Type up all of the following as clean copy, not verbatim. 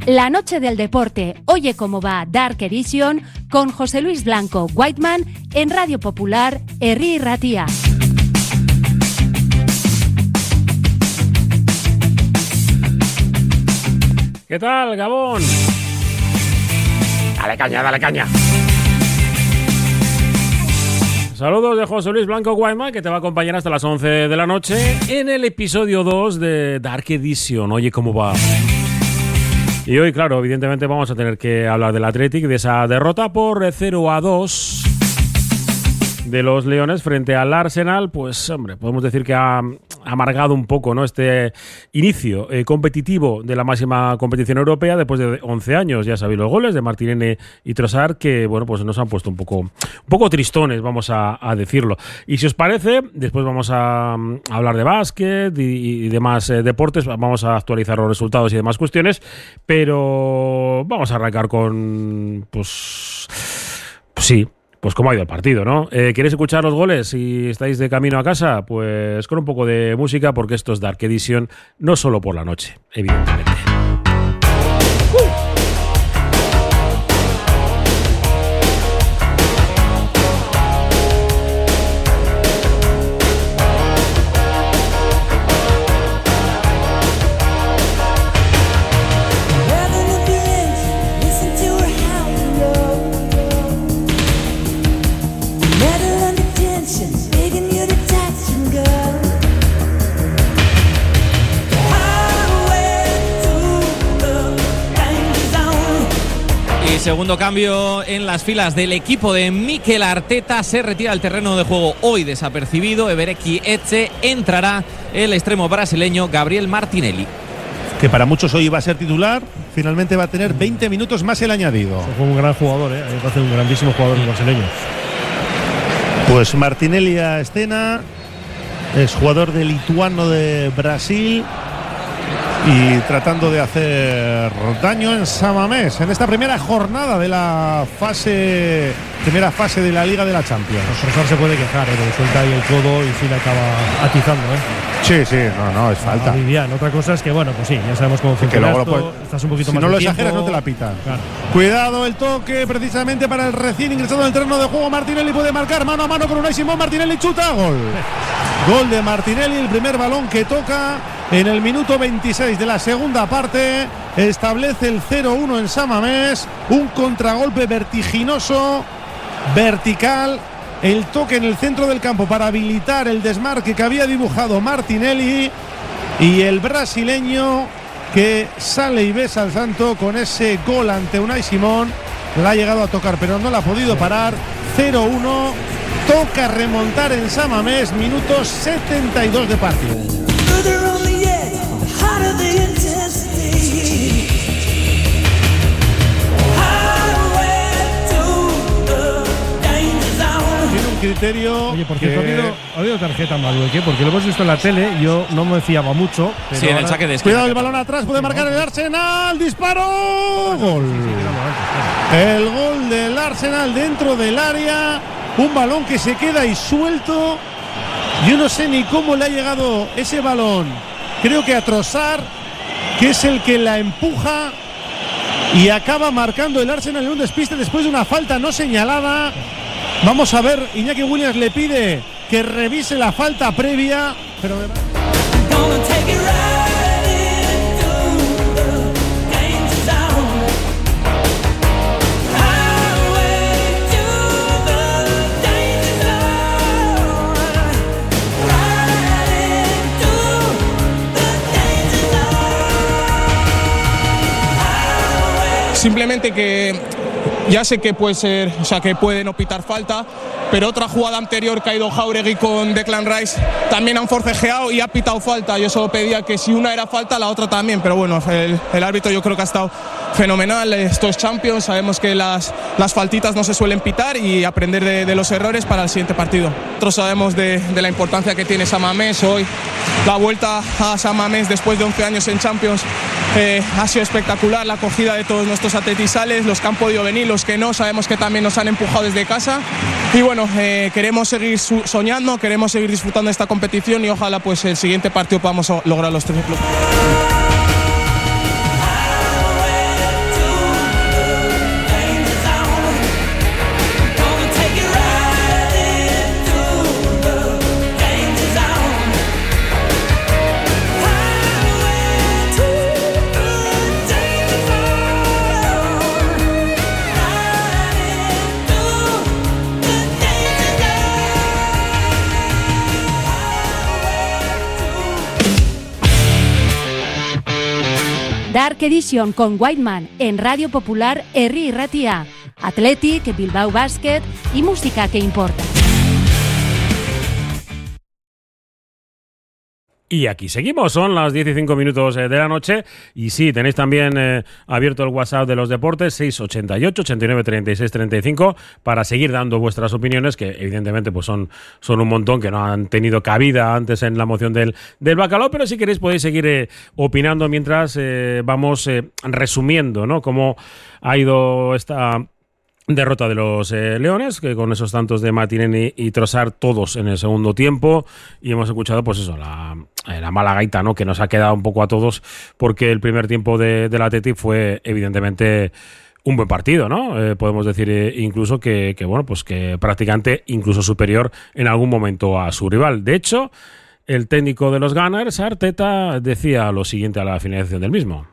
La noche del deporte, oye cómo va Dark Edition con José Luis Blanco Whiteman en Radio Popular, Herri Ratia. ¿Qué tal, Gabón? Dale caña, dale caña. Saludos de José Luis Blanco Whiteman, que te va a acompañar hasta las 11 de la noche en el episodio 2 de Dark Edition. Oye cómo va. Y hoy, claro, evidentemente vamos a tener que hablar del Athletic, de esa derrota por 0-2 de los Leones frente al Arsenal. Pues, hombre, podemos decir que ha amargado un poco, ¿no?, este inicio competitivo de la máxima competición europea después de 11 años. Ya sabéis los goles de Martinelli y Trossard que, bueno, pues nos han puesto un poco tristones, vamos a decirlo. Y si os parece, después vamos a hablar de básquet y demás deportes, vamos a actualizar los resultados y demás cuestiones, pero vamos a arrancar con, pues sí, pues cómo ha ido el partido, ¿no? ¿Queréis escuchar los goles si estáis de camino a casa? Pues con un poco de música, porque esto es Dark Edition, no solo por la noche, evidentemente. Segundo cambio en las filas del equipo de Mikel Arteta. Se retira al terreno de juego hoy desapercibido Eberechi Eze. Entrará el extremo brasileño Gabriel Martinelli, que para muchos hoy va a ser titular. Finalmente va a tener 20 minutos más el añadido. Fue un gran jugador, me parece un grandísimo jugador brasileño. Pues Martinelli a escena, es jugador de Lituano de Brasil y tratando de hacer daño en San Mamés en esta primera jornada de la primera fase de la Liga de la Champions. Trossard se puede quejar, porque suelta ahí el codo y sí le acaba atizando, Sí, no, es falta. Vivian. Otra cosa es que, bueno, pues sí, ya sabemos cómo funciona esto. Estás un poquito si más no lo de exageras, tiempo, no te la pitan. Claro. Cuidado el toque precisamente para el recién ingresado en el terreno de juego. Martinelli puede marcar mano a mano con Unai Simón. Martinelli chuta, gol. Gol de Martinelli, el primer balón que toca en el minuto 26 de la segunda parte. Establece el 0-1 en San Mamés. Un contragolpe vertiginoso, vertical. El toque en el centro del campo para habilitar el desmarque que había dibujado Martinelli. Y el brasileño que sale y besa al santo con ese gol ante Unai Simón. La ha llegado a tocar, pero no la ha podido parar. 0-1. Toca remontar en San Mamés, minuto 72 de partido. Tiene un criterio. Oye, por cierto, ha habido tarjeta Madueque, porque lo hemos visto en la tele. Yo no me fiaba mucho. Pero sí, en el saque de esquina. Cuidado el balón atrás, puede marcar el Arsenal. ¡Disparo! Gol. El gol del Arsenal dentro del área. Un balón que se queda ahí suelto. Yo no sé ni cómo le ha llegado ese balón. Creo que a Trossard, que es el que la empuja y acaba marcando el Arsenal en un despiste después de una falta no señalada. Vamos a ver, Iñaki Williams le pide que revise la falta previa, pero simplemente que ya sé que puede ser, o sea, que puede no pitar falta, pero otra jugada anterior que ha ido Jauregui con Declan Rice también han forcejeado y ha pitado falta. Yo solo pedía que si una era falta, la otra también, pero bueno, el árbitro yo creo que ha estado fenomenal. Esto es Champions, sabemos que las faltitas no se suelen pitar y aprender de los errores para el siguiente partido. Nosotros sabemos de la importancia que tiene San Mamés hoy. La vuelta a San Mamés después de 11 años en Champions ha sido espectacular, la acogida de todos nuestros atletizales, los que han podido venir, los que no, sabemos que también nos han empujado desde casa y bueno, queremos seguir soñando, queremos seguir disfrutando de esta competición y ojalá pues el siguiente partido podamos lograr los 3 puntos. Dark Edition con Whiteman en Radio Popular Herri Irratia. Athletic, Bilbao Basket y música que importa. Y aquí seguimos, son las 15 de la noche y sí, tenéis también abierto el WhatsApp de los deportes 688 89 36 35 para seguir dando vuestras opiniones, que evidentemente pues son un montón que no han tenido cabida antes en la moción del bacalao, pero si queréis podéis seguir opinando mientras vamos resumiendo, ¿no?, cómo ha ido esta derrota de los Leones, que con esos tantos de Martinelli y Trossard todos en el segundo tiempo, y hemos escuchado pues eso, la mala gaita, ¿no?, que nos ha quedado un poco a todos, porque el primer tiempo del Athletic fue evidentemente un buen partido, ¿no? Podemos decir incluso que bueno, pues que prácticamente incluso superior en algún momento a su rival. De hecho, el técnico de los Gunners, Arteta, decía lo siguiente a la finalización del mismo.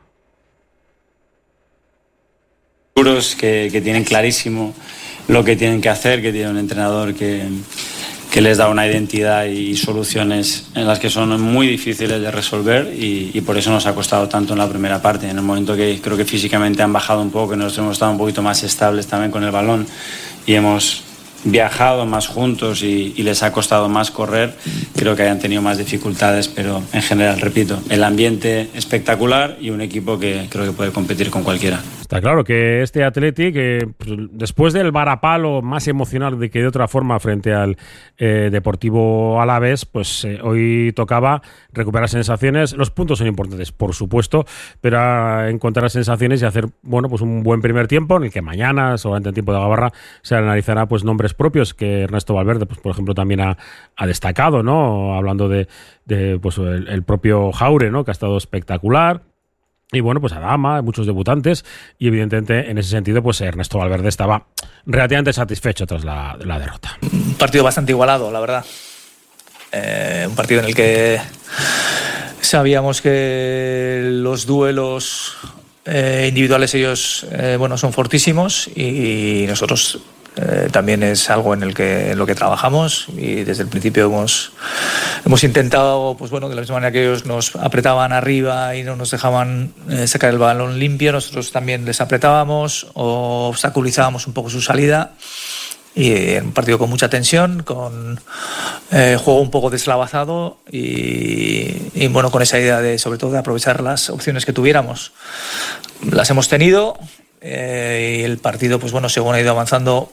Que tienen clarísimo lo que tienen que hacer, que tienen un entrenador que les da una identidad y soluciones en las que son muy difíciles de resolver y por eso nos ha costado tanto en la primera parte. En el momento que creo que físicamente han bajado un poco, que nosotros hemos estado un poquito más estables también con el balón y hemos viajado más juntos y les ha costado más correr, creo que hayan tenido más dificultades, pero en general, repito, el ambiente espectacular y un equipo que creo que puede competir con cualquiera. Está claro que este Athletic, después del varapalo más emocional de que de otra forma frente al Deportivo Alavés, pues hoy tocaba recuperar sensaciones. Los puntos son importantes, por supuesto, pero encontrar sensaciones y hacer, bueno, pues un buen primer tiempo en el que mañana, seguramente en tiempo de Gabarra, se analizará pues nombres propios que Ernesto Valverde, pues por ejemplo, también ha destacado, ¿no? Hablando de pues el propio Jaure, ¿no?, que ha estado espectacular. Y bueno, pues Adama, muchos debutantes, y evidentemente en ese sentido pues Ernesto Valverde estaba relativamente satisfecho tras la derrota. Un partido bastante igualado, la verdad. Un partido en el que sabíamos que los duelos individuales ellos son fortísimos y nosotros también es algo en lo que trabajamos y desde el principio hemos intentado, pues bueno, de la misma manera que ellos nos apretaban arriba y no nos dejaban sacar el balón limpio, nosotros también les apretábamos o obstaculizábamos un poco su salida. Y en un partido con mucha tensión, con juego un poco deslavazado y bueno, con esa idea de sobre todo de aprovechar las opciones que tuviéramos. Las hemos tenido y el partido, pues bueno, según ha ido avanzando,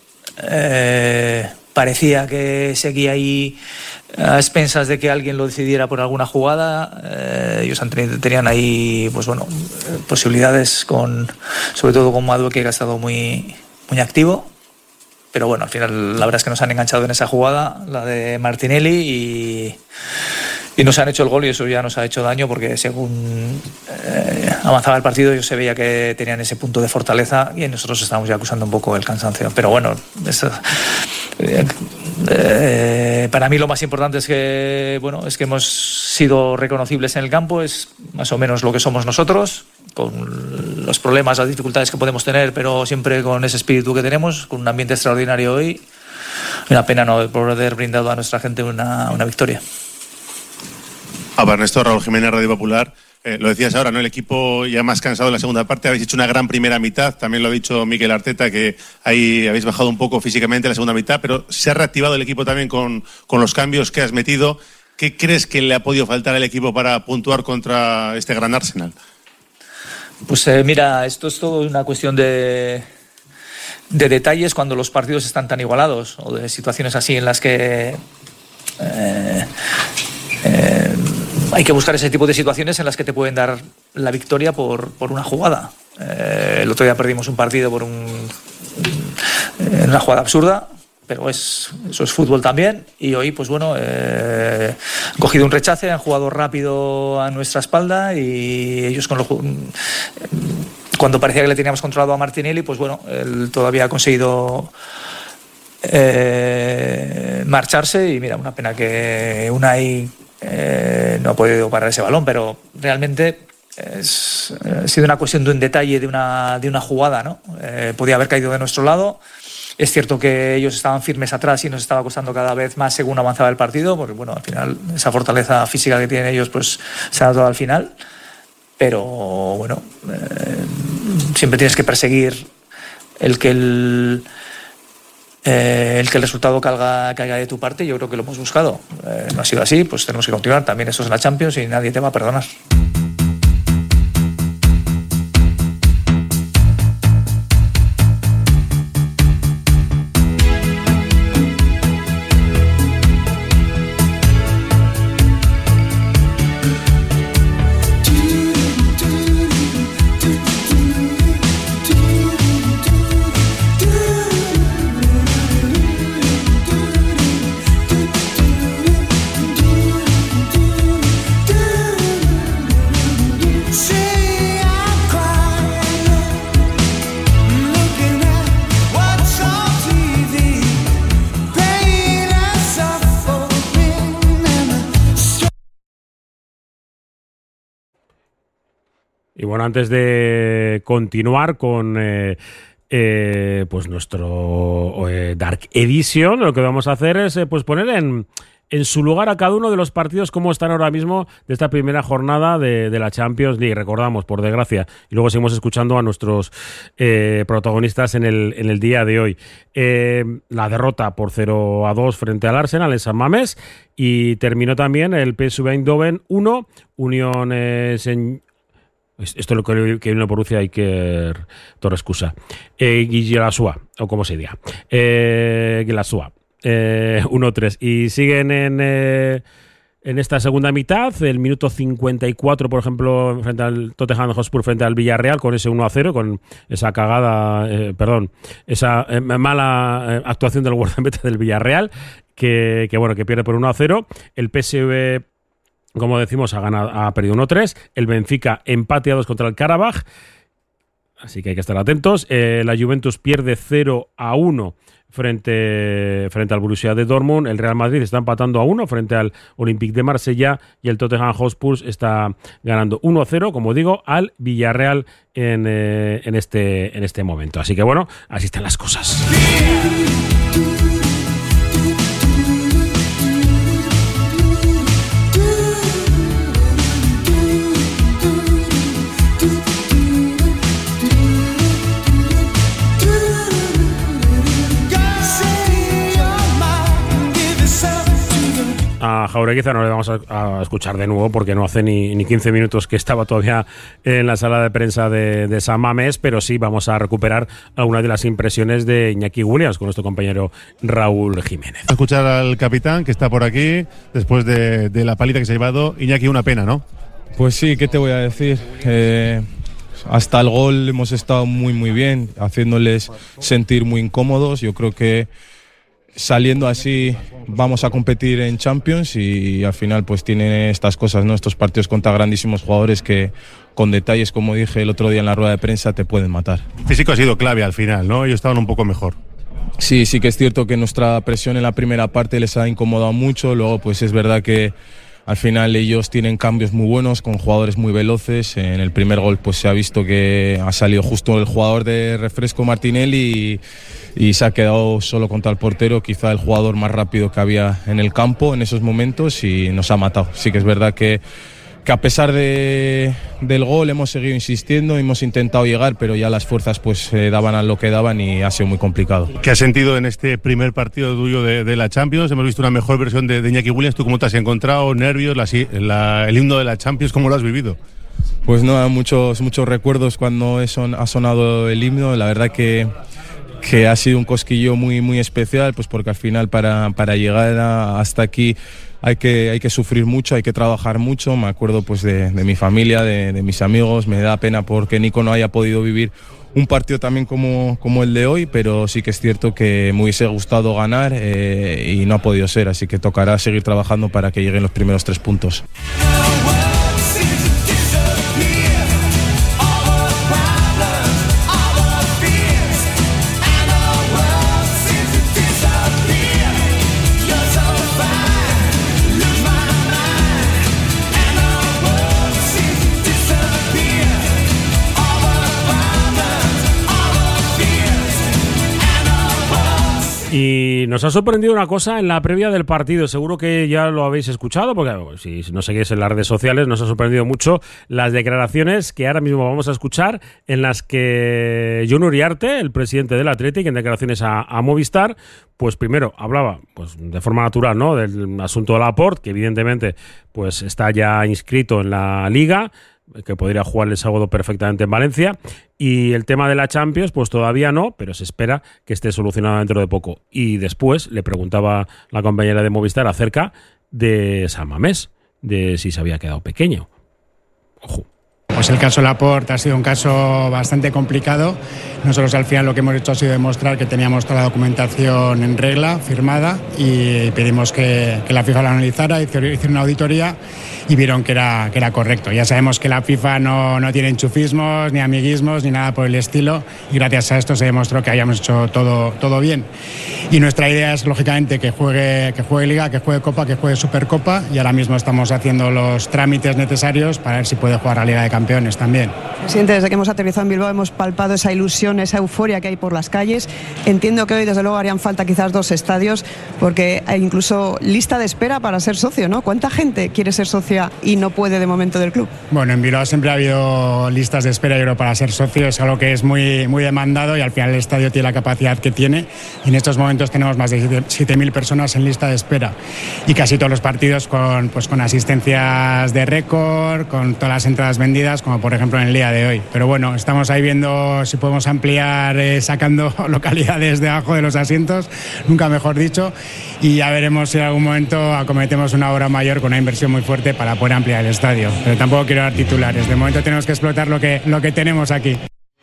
parecía que seguía ahí a expensas de que alguien lo decidiera por alguna jugada. Ellos tenían ahí, pues bueno, posibilidades sobre todo con Madueke, que ha estado muy, muy activo. Pero bueno, al final la verdad es que nos han enganchado en esa jugada, la de Martinelli, y nos han hecho el gol y eso ya nos ha hecho daño porque según avanzaba el partido ellos se veía que tenían ese punto de fortaleza y nosotros estábamos ya acusando un poco el cansancio. Pero bueno, para mí lo más importante es que hemos sido reconocibles en el campo, es más o menos lo que somos nosotros, con los problemas, las dificultades que podemos tener, pero siempre con ese espíritu que tenemos, con un ambiente extraordinario hoy. Una pena no poder brindado a nuestra gente una victoria. Ernesto, Raúl Jiménez, Radio Popular. Lo decías ahora, ¿no? El equipo ya más cansado en la segunda parte. Habéis hecho una gran primera mitad. También lo ha dicho Mikel Arteta, que ahí habéis bajado un poco físicamente en la segunda mitad, pero se ha reactivado el equipo también con los cambios que has metido. ¿Qué crees que le ha podido faltar al equipo para puntuar contra este gran Arsenal? Pues mira, esto es todo una cuestión de detalles cuando los partidos están tan igualados o de situaciones así en las que hay que buscar ese tipo de situaciones en las que te pueden dar la victoria por una jugada. El otro día perdimos un partido por una jugada absurda, pero eso es fútbol también. Y hoy, pues bueno, han cogido un rechace, han jugado rápido a nuestra espalda y ellos cuando parecía que le teníamos controlado a Martinelli, pues bueno, él todavía ha conseguido marcharse y mira, una pena que Unai no ha podido parar ese balón, pero realmente ha sido una cuestión de un detalle de una jugada, ¿no? Podía haber caído de nuestro lado. Es cierto que ellos estaban firmes atrás y nos estaba costando cada vez más según avanzaba el partido, porque bueno, al final esa fortaleza física que tienen ellos pues se ha dado al final. pero bueno, siempre tienes que perseguir el que el resultado caiga de tu parte. Yo creo que lo hemos buscado. No ha sido así, pues tenemos que continuar. También esto es la Champions y nadie te va a perdonar. Y bueno, antes de continuar con pues nuestro Dark Edition, lo que vamos a hacer es pues poner en su lugar a cada uno de los partidos cómo están ahora mismo de esta primera jornada de la Champions League. Recordamos, por desgracia, y luego seguimos escuchando a nuestros protagonistas en el día de hoy. La derrota por 0-2 frente al Arsenal en San Mamés, y terminó también el PSV Eindhoven 1, Unión esto es lo que viene por Rusia, Iker Torrescusa, Gilasua, o como se diga, Gilasua, 1-3, y siguen en esta segunda mitad, el minuto 54, por ejemplo, frente al Tottenham Hotspur frente al Villarreal, con ese 1-0, con esa cagada, esa mala actuación del guardameta del Villarreal, que pierde por 1-0. El PSV, como decimos, ha perdido 1-3. El Benfica empate a 2 contra el Karabaj, así que hay que estar atentos. La Juventus pierde 0-1 frente al Borussia de Dortmund. El Real Madrid está empatando a 1 frente al Olympique de Marsella, y el Tottenham Hotspur está ganando 1-0, como digo, al Villarreal en este momento. Así que bueno, así están las cosas. A Jaureguiza no le vamos a escuchar de nuevo porque no hace ni 15 minutos que estaba todavía en la sala de prensa de San Mamés, pero sí vamos a recuperar algunas de las impresiones de Iñaki Williams con nuestro compañero Raúl Jiménez. A escuchar al capitán que está por aquí después de la paliza que se ha llevado. Iñaki, una pena, ¿no? Pues sí, ¿qué te voy a decir? Hasta el gol hemos estado muy bien, haciéndoles sentir muy incómodos. Yo creo que saliendo así vamos a competir en Champions, y al final pues tiene estas cosas, ¿no? Estos partidos contra grandísimos jugadores que con detalles, como dije el otro día en la rueda de prensa, te pueden matar. El físico ha sido clave al final, ¿no? Ellos estaban un poco mejor. Sí que es cierto que nuestra presión en la primera parte les ha incomodado mucho. Luego pues es verdad que al final ellos tienen cambios muy buenos con jugadores muy veloces. En el primer gol pues se ha visto que ha salido justo el jugador de refresco, Martinelli, y se ha quedado solo contra el portero, quizá el jugador más rápido que había en el campo en esos momentos, y nos ha matado. Sí que es verdad que a pesar del gol hemos seguido insistiendo, hemos intentado llegar, pero ya las fuerzas pues daban a lo que daban y ha sido muy complicado. ¿Qué has sentido en este primer partido tuyo de la Champions? Hemos visto una mejor versión de Iñaki Williams. ¿Tú cómo te has encontrado? ¿Nervios? El himno de la Champions, ¿cómo lo has vivido? Pues no, muchos recuerdos cuando ha sonado el himno. La verdad que ha sido un cosquillo muy especial, pues porque al final para llegar hasta aquí hay que sufrir mucho, hay que trabajar mucho. Me acuerdo pues de mi familia, de mis amigos. Me da pena porque Nico no haya podido vivir un partido también como el de hoy, pero sí que es cierto que me hubiese gustado ganar y no ha podido ser, así que tocará seguir trabajando para que lleguen los primeros 3 puntos. Y nos ha sorprendido una cosa en la previa del partido, seguro que ya lo habéis escuchado, porque si no seguís en las redes sociales, nos ha sorprendido mucho las declaraciones que ahora mismo vamos a escuchar, en las que Jon Uriarte, el presidente del Athletic, en declaraciones a Movistar, pues primero hablaba pues de forma natural, ¿no?, del asunto de Laporte, que evidentemente pues está ya inscrito en la Liga, que podría jugar el sábado perfectamente en Valencia, y el tema de la Champions pues todavía no, pero se espera que esté solucionado dentro de poco. Y después le preguntaba la compañera de Movistar acerca de San Mamés, de si se había quedado pequeño. Ojo. Pues el caso Laporte ha sido un caso bastante complicado. Nosotros al final lo que hemos hecho ha sido demostrar que teníamos toda la documentación en regla, firmada, y pedimos que la FIFA la analizara, hicieron una auditoría y vieron que era correcto. Ya sabemos que la FIFA no tiene enchufismos, ni amiguismos, ni nada por el estilo, y gracias a esto se demostró que habíamos hecho todo bien. Y nuestra idea es, lógicamente, que juegue Liga, que juegue Copa, que juegue Supercopa, y ahora mismo estamos haciendo los trámites necesarios para ver si puede jugar a Liga de Campeones también. Presidente, desde que hemos aterrizado en Bilbao hemos palpado esa ilusión, esa euforia que hay por las calles. Entiendo que hoy desde luego harían falta quizás 2 estadios, porque hay incluso lista de espera para ser socio, ¿no? ¿Cuánta gente quiere ser socia y no puede de momento del club? Bueno, en Bilbao siempre ha habido listas de espera, yo creo, para ser socio. Es algo que es muy demandado, y al final el estadio tiene la capacidad que tiene, y en estos momentos tenemos más de 7.000 personas en lista de espera, y casi todos los partidos con asistencias de récord, con todas las entradas vendidas, como por ejemplo en el día de hoy. Pero bueno, estamos ahí viendo si podemos ampliar, sacando localidades debajo de los asientos, nunca mejor dicho, y ya veremos si en algún momento acometemos una obra mayor con una inversión muy fuerte para poder ampliar el estadio. Pero tampoco quiero dar titulares, de momento tenemos que explotar lo que tenemos aquí.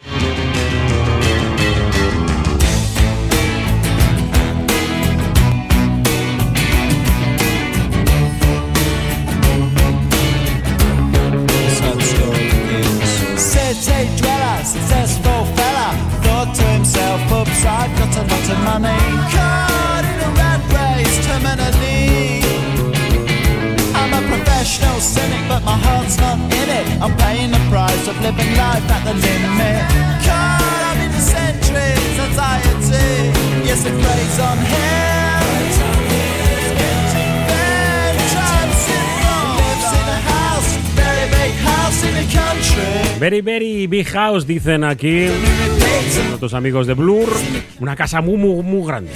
Very, very big house, dicen aquí nuestros amigos de Blur. Una casa muy grande.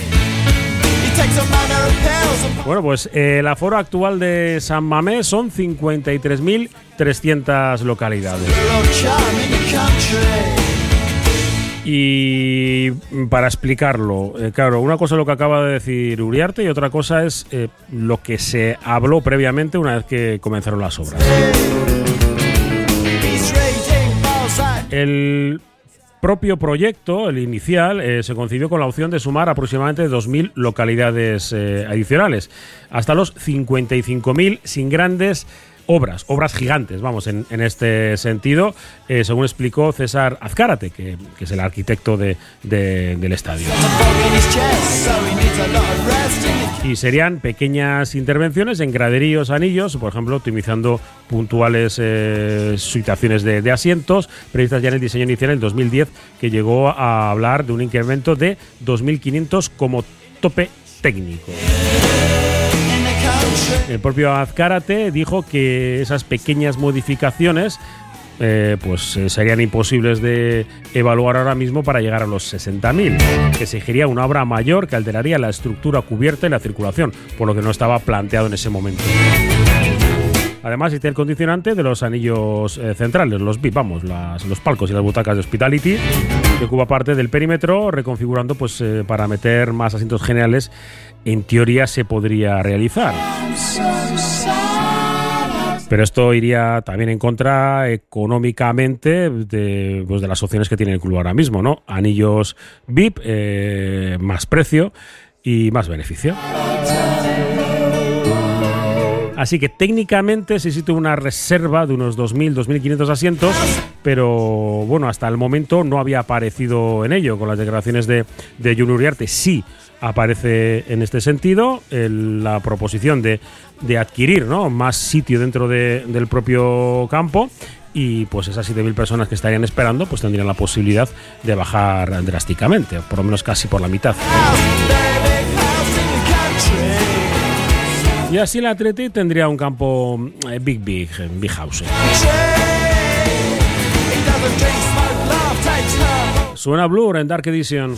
Bueno, pues el aforo actual de San Mamés son 53.300 localidades. Y para explicarlo, claro, una cosa es lo que acaba de decir Uriarte y otra cosa es lo que se habló previamente una vez que comenzaron las obras. El propio proyecto, el inicial, se concibió con la opción de sumar aproximadamente 2.000 localidades adicionales, hasta los 55.000 sin grandes obras gigantes, vamos, en este sentido, según explicó César Azcárate, que es el arquitecto del estadio. Y serían pequeñas intervenciones en graderíos, anillos, por ejemplo, optimizando puntuales situaciones de asientos, previstas ya en el diseño inicial en 2010, que llegó a hablar de un incremento de 2.500 como tope técnico. El propio Azcárate dijo que esas pequeñas modificaciones serían imposibles de evaluar ahora mismo para llegar a los 60.000, que exigiría una obra mayor que alteraría la estructura cubierta y la circulación, por lo que no estaba planteado en ese momento. Además, existe el condicionante de los anillos centrales, los VIP, vamos, los palcos y las butacas de Hospitality, que ocupa parte del perímetro, reconfigurando para meter más asientos generales. En teoría se podría realizar. Pero esto iría también en contra económicamente de las opciones que tiene el club ahora mismo, ¿no? Anillos VIP, más precio y más beneficio. Así que técnicamente se existe una reserva de unos 2.000, 2.500 asientos, pero bueno, hasta el momento no había aparecido en ello. Con las declaraciones de Jon Uriarte sí aparece en este sentido la proposición de adquirir, ¿no?, más sitio dentro del propio campo, y pues esas 7.000 personas que estarían esperando pues tendrían la posibilidad de bajar drásticamente, por lo menos casi por la mitad. Y así el Athletic tendría un campo big house. Suena Blur en Dark Edition.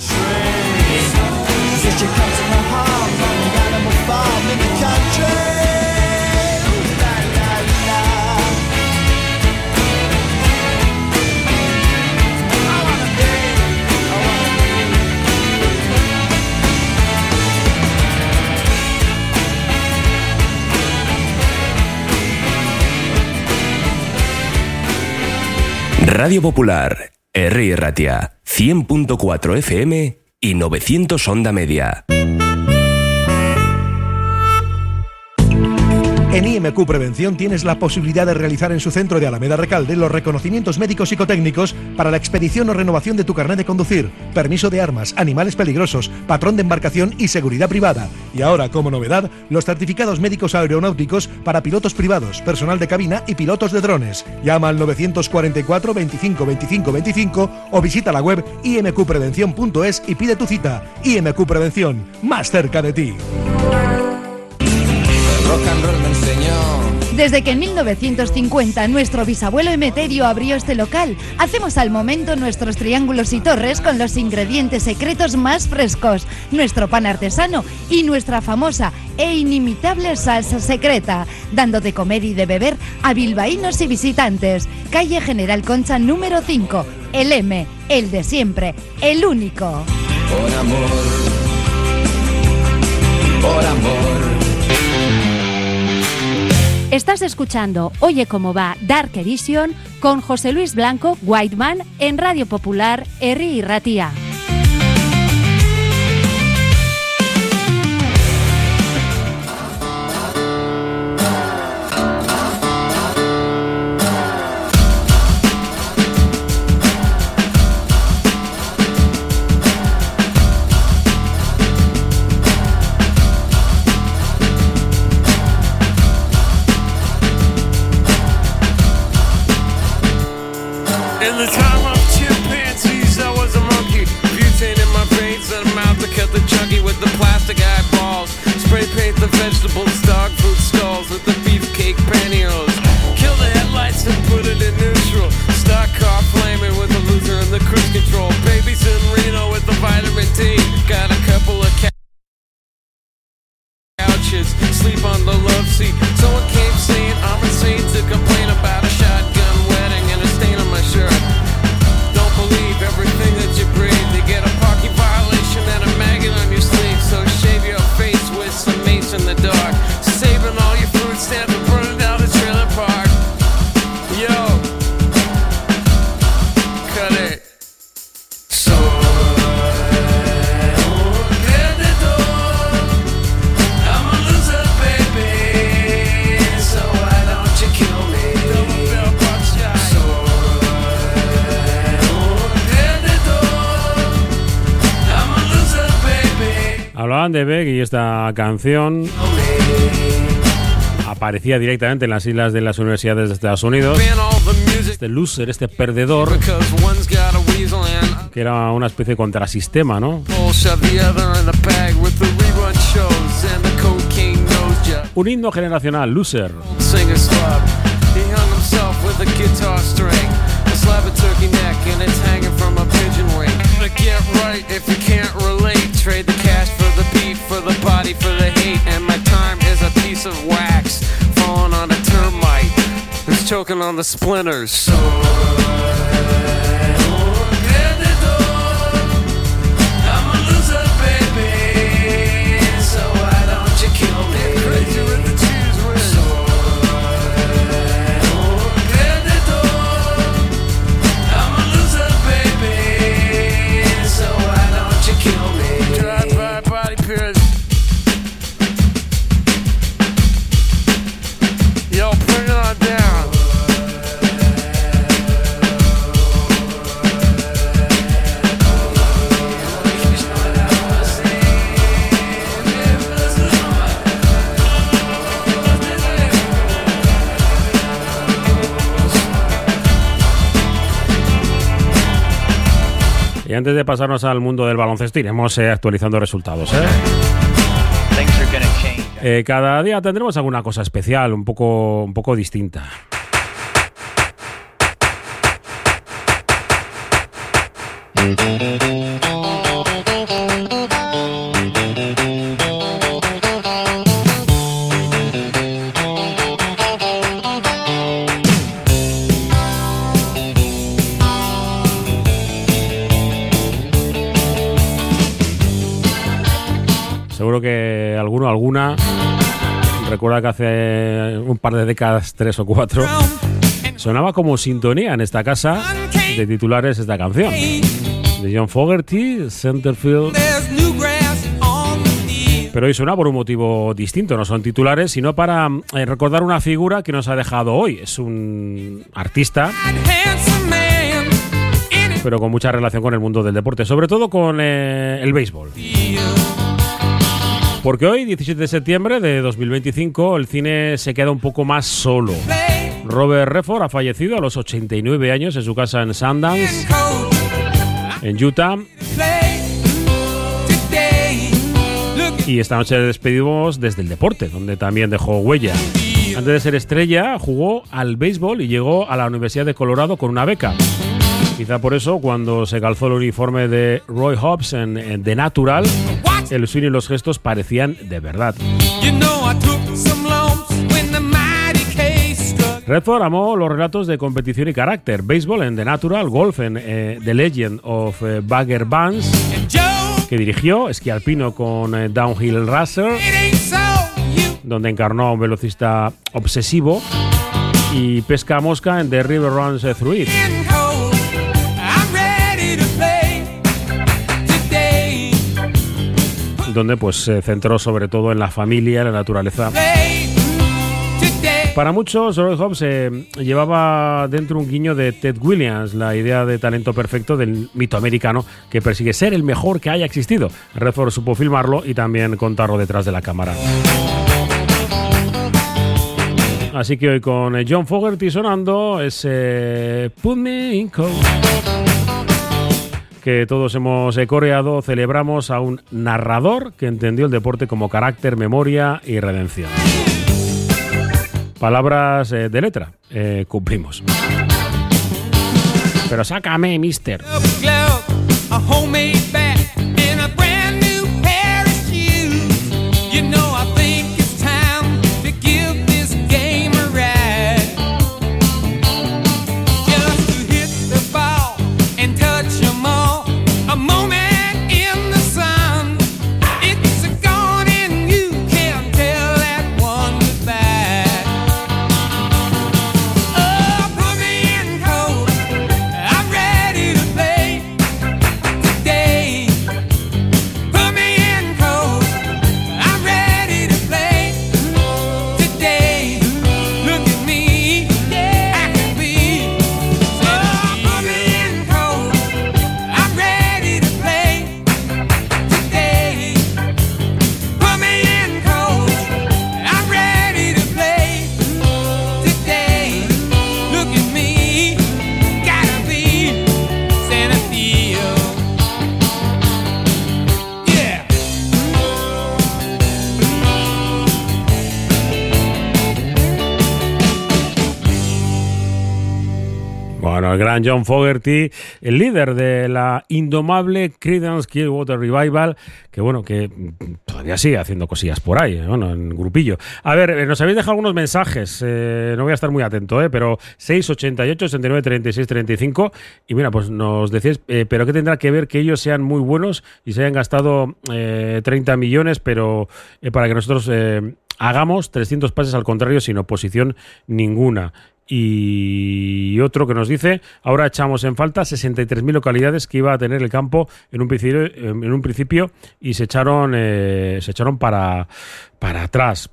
Radio Popular, Herri Ratia, 100.4 FM y 900 onda media. En IMQ Prevención tienes la posibilidad de realizar en su centro de Alameda Recalde los reconocimientos médicos psicotécnicos para la expedición o renovación de tu carnet de conducir, permiso de armas, animales peligrosos, patrón de embarcación y seguridad privada. Y ahora, como novedad, los certificados médicos aeronáuticos para pilotos privados, personal de cabina y pilotos de drones. Llama al 944 25 25 25 o visita la web imqprevención.es y pide tu cita. IMQ Prevención, más cerca de ti. Rock and roll me enseñó. Desde que en 1950 nuestro bisabuelo Emeterio abrió este local, hacemos al momento nuestros triángulos y torres con los ingredientes secretos más frescos, nuestro pan artesano y nuestra famosa e inimitable salsa secreta, dando de comer y de beber a bilbaínos y visitantes. Calle General Concha número 5, el M, el de siempre, el único. Por amor, por amor. Estás escuchando Oye Cómo Va Dark Edition con José Luis Blanco Whiteman en Radio Popular, Herri Ratia. Vegetables, dog food stalls with the beefcake pantyhose. Kill the headlights and put it in neutral. Stock car flaming with the loser and the cruise control. Babies in Reno with the vitamin D. Got a couple of couches. Sleep on the love seat. Someone came saying I'm insane to complain about a shotgun wedding and a stain on my shirt. Don't believe everything that you breathe. You get a parking violation and a maggot on your sleeve. So shave your face with some mace in the dark. Saving all your food stamps and burning down the trailer park. Yo, cut it. So I'm a loser, baby. So why don't you kill me? So I'm a loser, baby. Hablaban de Beck y esta canción aparecía directamente en las islas de las universidades de Estados Unidos. Este loser, este perdedor, que era una especie de contrasistema, ¿no? Un himno generacional, Loser. For the body, for the hate, and my time is a piece of wax falling on a termite who's choking on the splinters. So I'm a loser, baby. So why don't you kill me? Crazy with the cheese whiz. So I'm a loser, baby. So why don't you kill me? Drive-by body pierce. Yo, bring it on down. Y antes de pasarnos al mundo del baloncesto, iremos actualizando resultados, Things are gonna change. Cada día tendremos alguna cosa especial, un poco distinta. Seguro que alguno, alguna recuerda que hace un par de décadas, 3 o 4, sonaba como sintonía en esta casa de titulares esta canción de John Fogerty, Centerfield. Pero hoy suena por un motivo distinto, no son titulares, sino para recordar una figura que nos ha dejado hoy. Es un artista, pero con mucha relación con el mundo del deporte, sobre todo con el béisbol. Porque hoy, 17 de septiembre de 2025, el cine se queda un poco más solo. Robert Redford ha fallecido a los 89 años en su casa en Sundance, en Utah. Y esta noche despedimos desde el deporte, donde también dejó huella. Antes de ser estrella, jugó al béisbol y llegó a la Universidad de Colorado con una beca. Quizá por eso, cuando se calzó el uniforme de Roy Hobbs en The Natural, el swing y los gestos parecían de verdad. Redford amó los relatos de competición y carácter. Béisbol en The Natural, golf en The Legend of Bagger Vance, que dirigió, esquí alpino con Downhill Racer, donde encarnó a un velocista obsesivo, y pesca a mosca en The River Runs Through It, donde pues se centró sobre todo en la familia y la naturaleza. Para muchos, Roy Hobbs llevaba dentro un guiño de Ted Williams, la idea de talento perfecto del mito americano que persigue ser el mejor que haya existido. Redford supo filmarlo y también contarlo detrás de la cámara. Así que hoy con John Fogerty sonando ese Put Me in Cold, que todos hemos coreado, celebramos a un narrador que entendió el deporte como carácter, memoria y redención. Palabras de letra, cumplimos. Pero sácame, mister. Bueno, el gran John Fogerty, el líder de la indomable Creedence Clearwater Revival, que bueno, que todavía sigue haciendo cosillas por ahí, bueno, en grupillo. A ver, nos habéis dejado algunos mensajes, no voy a estar muy atento, pero 688 69 36 35, y mira, pues nos decíais, pero ¿qué tendrá que ver que ellos sean muy buenos y se hayan gastado 30 millones, pero para que nosotros hagamos 300 pases al contrario sin oposición ninguna? Y otro que nos dice, ahora echamos en falta 63.000 localidades que iba a tener el campo en un principio y se echaron para atrás.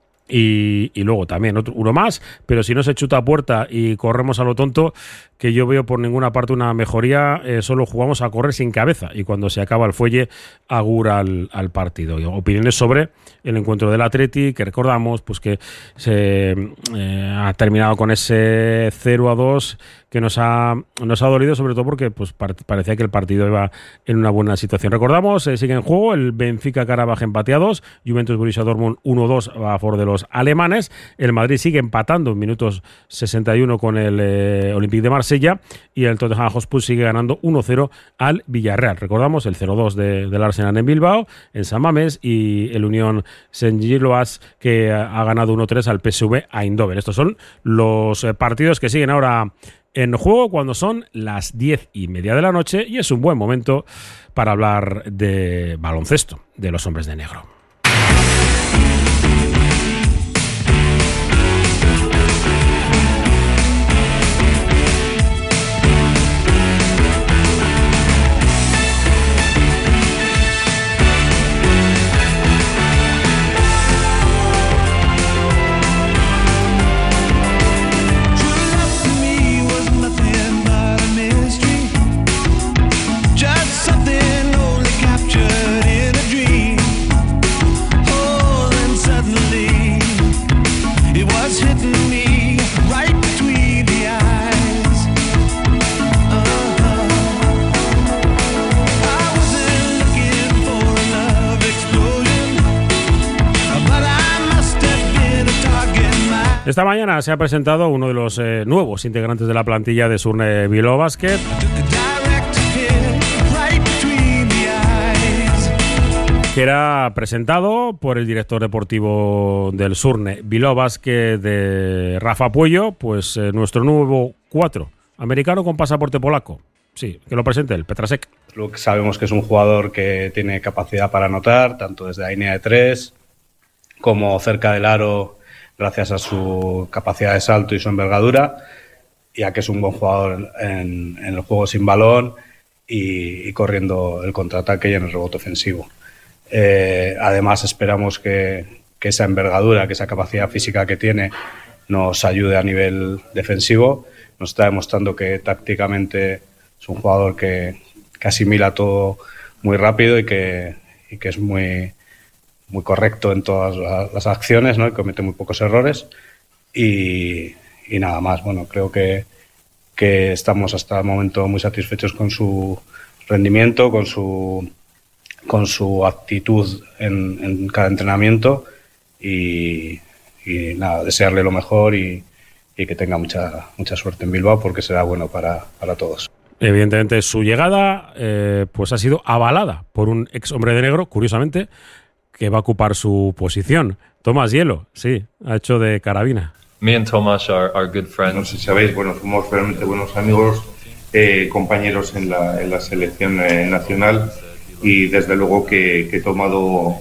Y luego también uno más, pero si no se chuta a puerta y corremos a lo tonto, que yo veo por ninguna parte una mejoría, solo jugamos a correr sin cabeza y cuando se acaba el fuelle, augura al partido. Opiniones sobre el encuentro del Atleti, que recordamos pues que se ha terminado con ese 0-2 que nos ha dolido, sobre todo porque pues parecía que el partido iba en una buena situación. Recordamos, sigue en juego el Benfica-Karabaj empateados, Juventus-Borussia Dortmund 1-2 a favor de los alemanes, el Madrid sigue empatando en minutos 61 con el Olympique de Marsella y el Tottenham Hotspur sigue ganando 1-0 al Villarreal. Recordamos el 0-2 del Arsenal en Bilbao, en San Mamés, y el Unión Saint-Gilloise que ha ganado 1-3 al PSV Eindhoven. Estos son los partidos que siguen ahora en juego cuando son las 10:30 de la noche y es un buen momento para hablar de baloncesto, de los hombres de negro. Esta mañana se ha presentado uno de los nuevos integrantes de la plantilla de Surne Bilbao Basket. Que era presentado por el director deportivo del Surne Bilbao Basket, de Rafa Puello, pues nuestro nuevo 4, americano con pasaporte polaco. Sí, que lo presente el Petrasek. Lo que sabemos que es un jugador que tiene capacidad para anotar, tanto desde la línea de 3 como cerca del aro, gracias a su capacidad de salto y su envergadura, ya que es un buen jugador en el juego sin balón y corriendo el contraataque y en el rebote ofensivo. Además, esperamos que esa envergadura, que esa capacidad física que tiene, nos ayude a nivel defensivo. Nos está demostrando que tácticamente es un jugador que asimila todo muy rápido y que es muy correcto en todas las acciones, ¿no? Y comete muy pocos errores y nada más. Bueno, creo que estamos hasta el momento muy satisfechos con su rendimiento, con su actitud en cada entrenamiento y nada, desearle lo mejor y que tenga mucha suerte en Bilbao, porque será bueno para todos. Evidentemente su llegada pues ha sido avalada por un ex hombre de negro, curiosamente, que va a ocupar su posición. Tomás Hielo, sí, ha hecho de carabina. Me and Thomas are good friends. No sé si sabéis, bueno, somos realmente buenos amigos, compañeros en la selección nacional, y desde luego que he tomado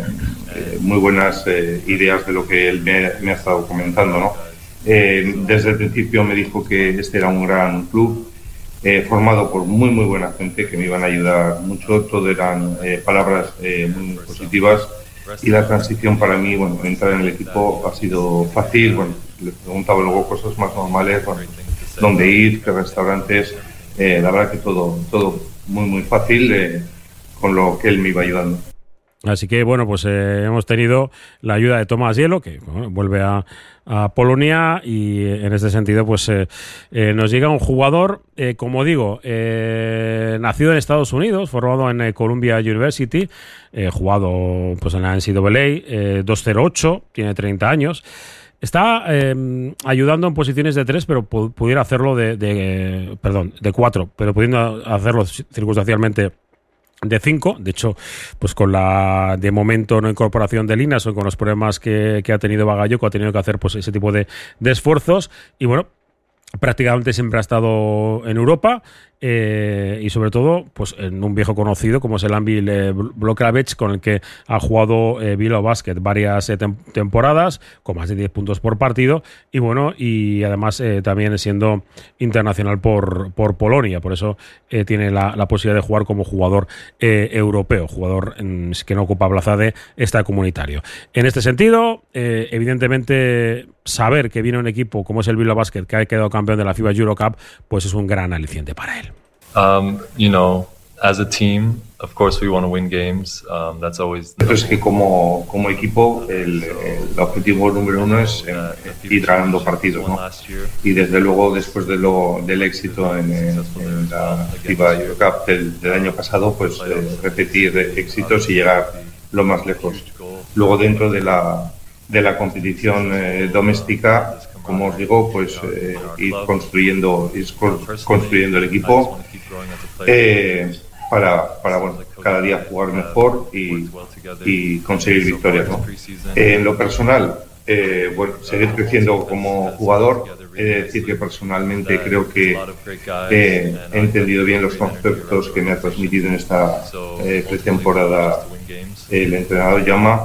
muy buenas ideas de lo que él me ha estado comentando, ¿no? Desde el principio me dijo que este era un gran club, formado por muy buena gente que me iban a ayudar mucho. Todo eran palabras muy positivas, y la transición para mí, bueno, entrar en el equipo ha sido fácil. Bueno, le preguntaba luego cosas más normales, bueno, dónde ir, qué restaurantes, la verdad que todo muy fácil, con lo que él me iba ayudando. Así que bueno, pues hemos tenido la ayuda de Tomás Hielo, que bueno, vuelve a Polonia, y en este sentido pues nos llega un jugador, como digo, nacido en Estados Unidos, formado en Columbia University, jugado pues en la NCAA, 208, tiene 30 años. Está ayudando en posiciones de 3, pero pudiera hacerlo de 4, pero pudiendo hacerlo circunstancialmente de 5. De hecho, pues con la de momento no incorporación de Linas, o con los problemas que ha tenido Bagayoko, ha tenido que hacer pues ese tipo de esfuerzos, y bueno, prácticamente siempre ha estado en Europa, y sobre todo pues en un viejo conocido como es el Anvil Blokavec, con el que ha jugado Bilbao Basket varias temporadas, con más de 10 puntos por partido, y bueno, y además también siendo internacional por Polonia. Por eso tiene la posibilidad de jugar como jugador europeo, jugador que no ocupa plaza de extracomunitario. En este sentido, evidentemente, saber que viene un equipo como es el Bilbao Basket, que ha quedado campeón de la FIBA Eurocup, pues es un gran aliciente para él. You know, as a team, of course, we want to win games. That's always. Entonces, que como equipo, el objetivo número uno es ir ganando partidos, ¿no? Y desde luego, después del éxito en la FIBA Eurocup del año pasado, pues repetir éxitos y llegar lo más lejos. Luego, dentro de la competición doméstica, como os digo, pues ir construyendo el equipo para bueno, cada día jugar mejor y conseguir victorias, ¿no? En lo personal, bueno, seguir creciendo como jugador. He de decir que personalmente creo que he entendido bien los conceptos que me ha transmitido en esta pretemporada el entrenador Jaume.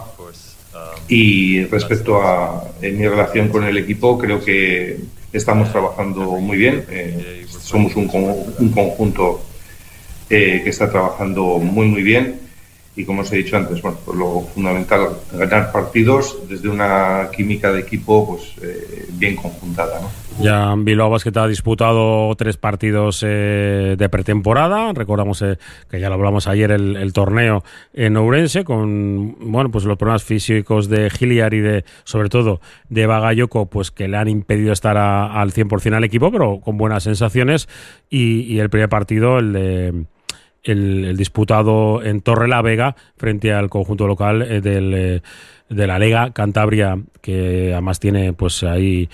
Y respecto a mi relación con el equipo, creo que estamos trabajando muy bien. Somos un conjunto que está trabajando muy bien. Y como os he dicho antes, bueno, pues lo fundamental, ganar partidos desde una química de equipo pues bien conjuntada, ¿no? Ya Bilbao Basket ha disputado 3 partidos de pretemporada. Recordamos que ya lo hablamos ayer, el torneo en Ourense, con bueno, pues los problemas físicos de Hilliard y sobre todo de Bagayoko, pues que le han impedido estar al 100% al equipo, pero con buenas sensaciones. Y el primer partido, el disputado en Torrelavega frente al conjunto local de la Lega Cantabria, que además tiene pues ahí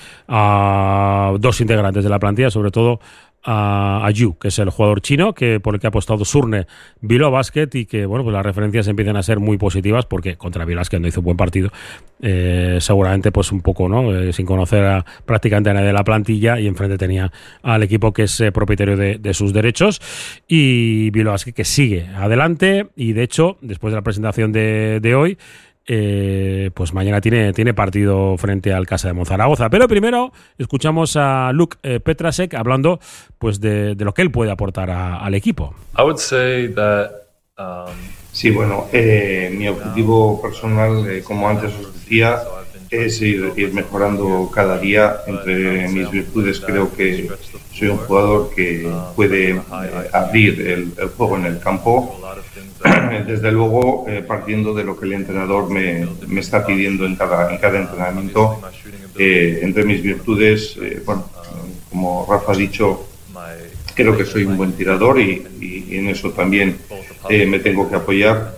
a 2 integrantes de la plantilla, sobre todo a Yu, que es el jugador chino por el que ha apostado Surne Bilbao Basket, y que bueno, pues las referencias empiezan a ser muy positivas, porque contra Bilbao Basket no hizo un buen partido, seguramente pues un poco, ¿no? Sin conocer prácticamente a nadie de la plantilla, y enfrente tenía al equipo que es propietario de sus derechos, y Bilbao Basket que sigue adelante. Y de hecho, después de la presentación de hoy, pues mañana tiene partido frente al Casa de Monzaragoza. Pero primero escuchamos a Luke Petrasek hablando pues de lo que él puede aportar al equipo. I would say that, sí, bueno, mi objetivo personal, como antes os decía, es ir mejorando cada día. Entre mis virtudes, creo que soy un jugador que puede abrir el juego en el campo. Desde luego, partiendo de lo que el entrenador me está pidiendo en cada entrenamiento. Entre mis virtudes, bueno, como Rafa ha dicho, creo que soy un buen tirador y en eso también me tengo que apoyar.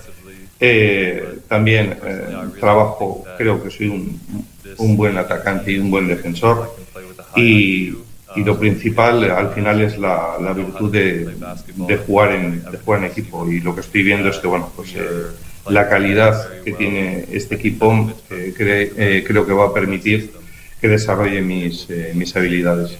También trabajo, creo que soy un buen atacante y un buen defensor. Y lo principal al final es la virtud de jugar en equipo. Y lo que estoy viendo es que bueno, pues la calidad que tiene este equipo creo que va a permitir que desarrolle mis habilidades.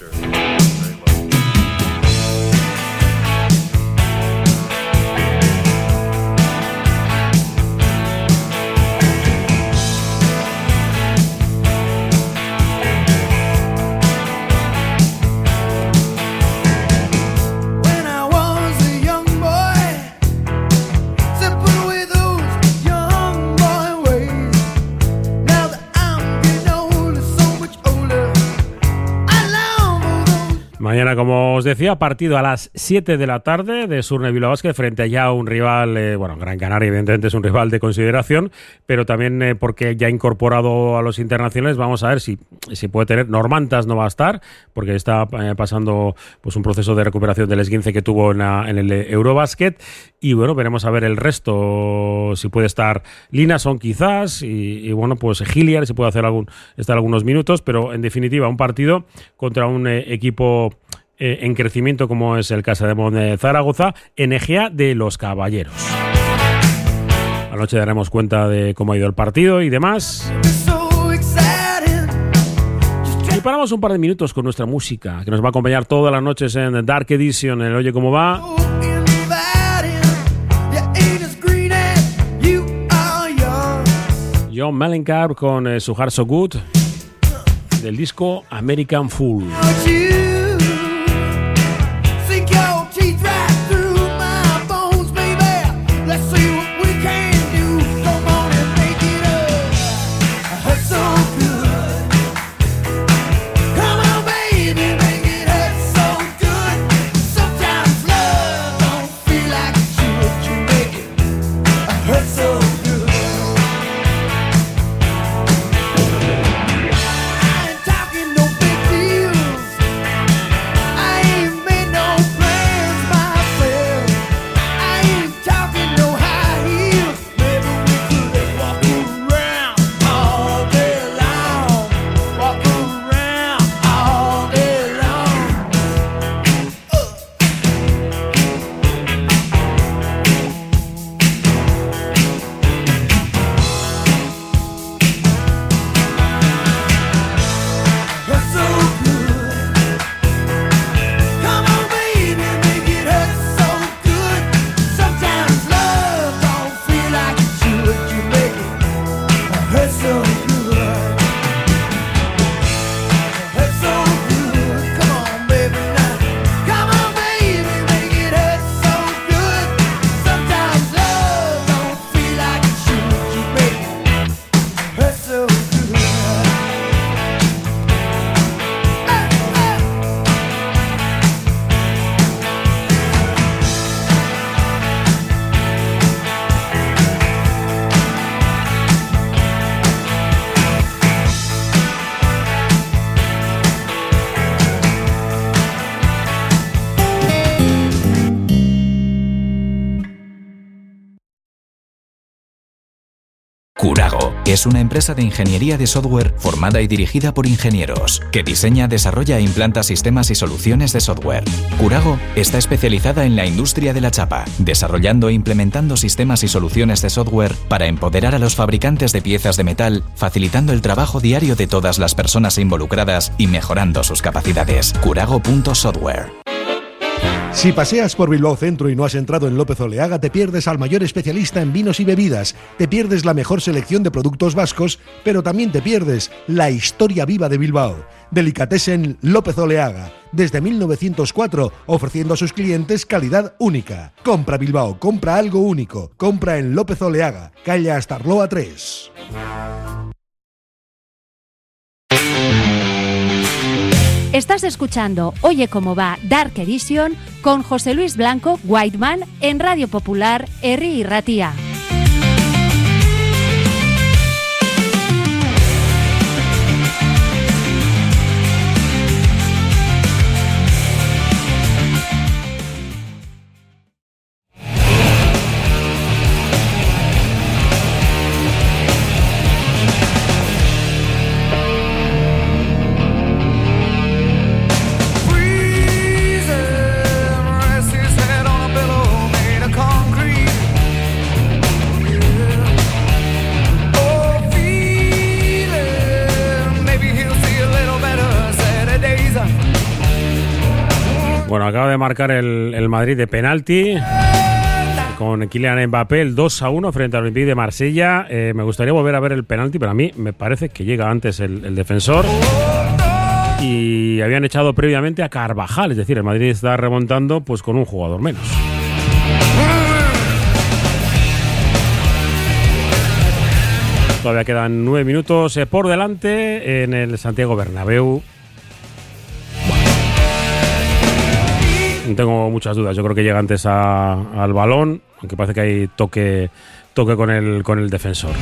Mañana, como os decía, partido a las 7 de la tarde de Surne Bilbao Basket frente a ya un rival, bueno, Gran Canaria evidentemente es un rival de consideración, pero también porque ya ha incorporado a los internacionales. Vamos a ver si puede tener. Normantas no va a estar porque está pasando pues un proceso de recuperación del esguince que tuvo en el Eurobasket, y bueno, veremos a ver el resto, si puede estar Linason quizás, y bueno, pues Hilliard si puede estar algunos minutos, pero en definitiva un partido contra un equipo en crecimiento como es el Casa de Monzaragoza, energía de los caballeros. Anoche daremos cuenta de cómo ha ido el partido y demás. Y paramos un par de minutos con nuestra música, que nos va a acompañar todas las noches en Dark Edition, en el Oye Cómo Va. John Mellencamp con su Heart So Good, del disco American Fool. es una empresa de ingeniería de software formada y dirigida por ingenieros, que diseña, desarrolla e implanta sistemas y soluciones de software. Curago está especializada en la industria de la chapa, desarrollando e implementando sistemas y soluciones de software para empoderar a los fabricantes de piezas de metal, facilitando el trabajo diario de todas las personas involucradas y mejorando sus capacidades. Curago.software. Si paseas por Bilbao Centro y no has entrado en López Oleaga, te pierdes al mayor especialista en vinos y bebidas, te pierdes la mejor selección de productos vascos, pero también te pierdes la historia viva de Bilbao. Delicatessen López Oleaga, desde 1904, ofreciendo a sus clientes calidad única. Compra Bilbao, compra algo único, compra en López Oleaga, calle Astarloa 3. Estás escuchando Oye Cómo Va Dark Edition con José Luis Blanco Whiteman en Radio Popular Herri y Ratia. Bueno, acaba de marcar el Madrid de penalti con Kylian Mbappé, el 2-1 frente al Olympique de Marsella. Me gustaría volver a ver el penalti, pero a mí me parece que llega antes el defensor. Y habían echado previamente a Carvajal, es decir, el Madrid está remontando pues con un jugador menos. Todavía quedan 9 minutos por delante en el Santiago Bernabéu. No tengo muchas dudas, yo creo que llega antes al balón, aunque parece que hay toque con el defensor.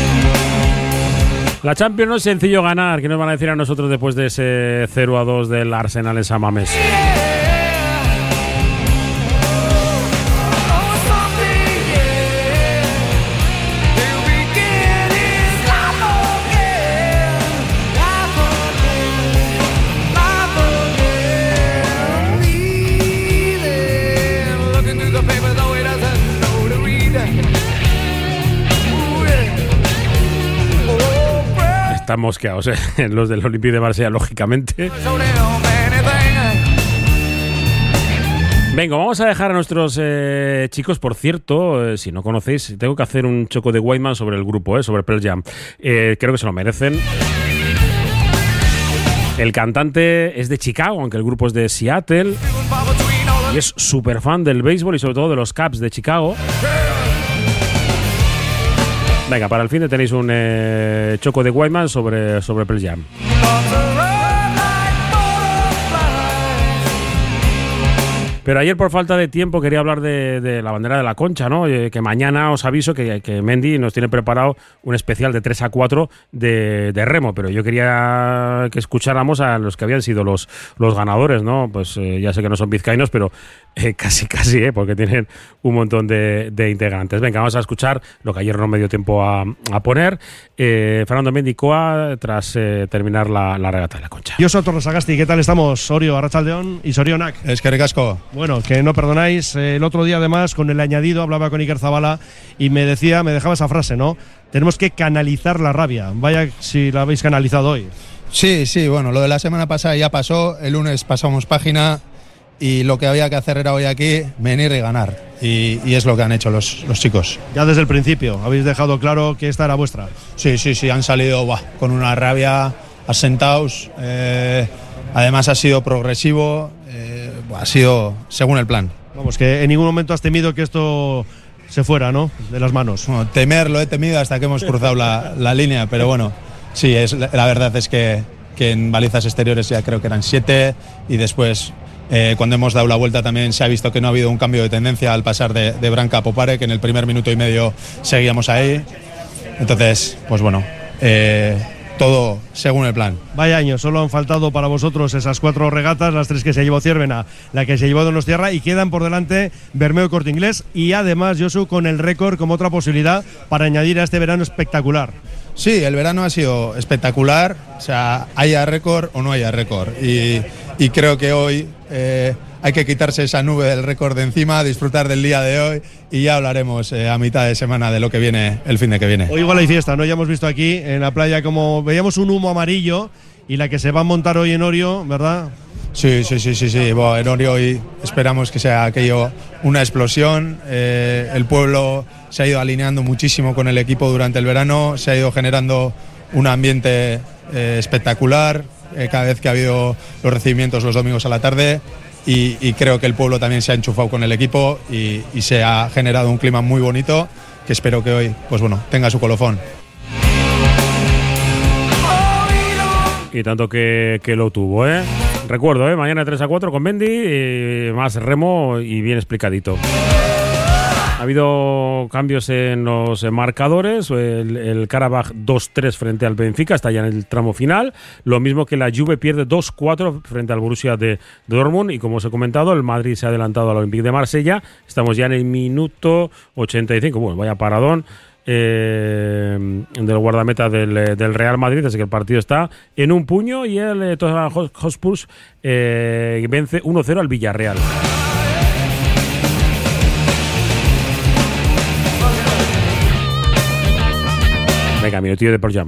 La Champions no es sencillo ganar, ¿qué nos van a decir a nosotros después de ese 0-2 del Arsenal en San Mamés? Están mosqueados, los del Olympique de Marsella, lógicamente. Venga, vamos a dejar a nuestros chicos, por cierto, si no conocéis, tengo que hacer un choco de Whiteman sobre el grupo, sobre Pearl Jam. Creo que se lo merecen. El cantante es de Chicago, aunque el grupo es de Seattle. Y es súper fan del béisbol y sobre todo de los Cubs de Chicago. Venga, para el fin de tenéis un choco de Whiteman sobre Pearl Jam. Pero ayer, por falta de tiempo, quería hablar de la bandera de la Concha, ¿no? Que mañana os aviso que Mendy nos tiene preparado un especial de 3 a 4 de remo, pero yo quería que escucháramos a los que habían sido los ganadores, ¿no? Pues ya sé que no son vizcaínos, pero casi, porque tienen un montón de integrantes. Venga, vamos a escuchar lo que ayer no me dio tiempo a poner. Fernando Mendy Coa, tras terminar la regata de la Concha. Yo soy Torres Agasti, ¿qué tal estamos? Orio, Arratsaldeon y Sorionak. Es que recasco. Bueno, que no perdonáis. El otro día, además, con el añadido, hablaba con Iker Zabala y me dejaba esa frase, ¿no? Tenemos que canalizar la rabia. Vaya si la habéis canalizado hoy. Sí, bueno, lo de la semana pasada ya pasó. El lunes pasamos página y lo que había que hacer era hoy aquí venir y ganar. Y es lo que han hecho los chicos. Ya desde el principio habéis dejado claro que esta era vuestra. Sí, han salido con una rabia, asentados. Además ha sido progresivo. Ha sido según el plan. Vamos, que en ningún momento has temido que esto se fuera, ¿no? De las manos. Bueno, temer lo he temido hasta que hemos cruzado la línea, pero bueno, sí, la verdad es que en balizas exteriores ya creo que eran 7 y después cuando hemos dado la vuelta también se ha visto que no ha habido un cambio de tendencia al pasar de Branca a Popare, que en el primer minuto y medio seguíamos ahí. Entonces, pues bueno, todo según el plan. Vaya año, solo han faltado para vosotros esas 4 regatas, las 3 que se llevó Ciervena, la que se llevó Donostiarra, y quedan por delante Bermeo y Corte Inglés, y además, Josu, con el récord como otra posibilidad para añadir a este verano espectacular. Sí, el verano ha sido espectacular, o sea, haya récord o no haya récord, y creo que hoy hay que quitarse esa nube del récord de encima, disfrutar del día de hoy, y ya hablaremos a mitad de semana de lo que viene el fin de que viene. Hoy igual hay fiesta, ¿no? Ya hemos visto aquí en la playa como veíamos un humo amarillo, y la que se va a montar hoy en Orio, ¿verdad? Sí. Bueno, en Orio hoy esperamos que sea aquello una explosión. El pueblo se ha ido alineando muchísimo con el equipo durante el verano, se ha ido generando un ambiente espectacular cada vez que ha habido los recibimientos los domingos a la tarde, y creo que el pueblo también se ha enchufado con el equipo y se ha generado un clima muy bonito que espero que hoy, pues bueno, tenga su colofón. Y tanto que lo tuvo, ¿eh? Recuerdo, mañana 3-4 con Mendy, más remo y bien explicadito. Ha habido cambios en los marcadores, el Karabakh 2-3 frente al Benfica, está ya en el tramo final, lo mismo que la Juve pierde 2-4 frente al Borussia de Dortmund, y como os he comentado, el Madrid se ha adelantado al Olympique de Marsella, estamos ya en el minuto 85, bueno, vaya paradón del guardameta del Real Madrid, desde que el partido está en un puño, y el Tottenham Hotspur vence 1-0 al Villarreal. Venga, minutillo de Pearl Jam.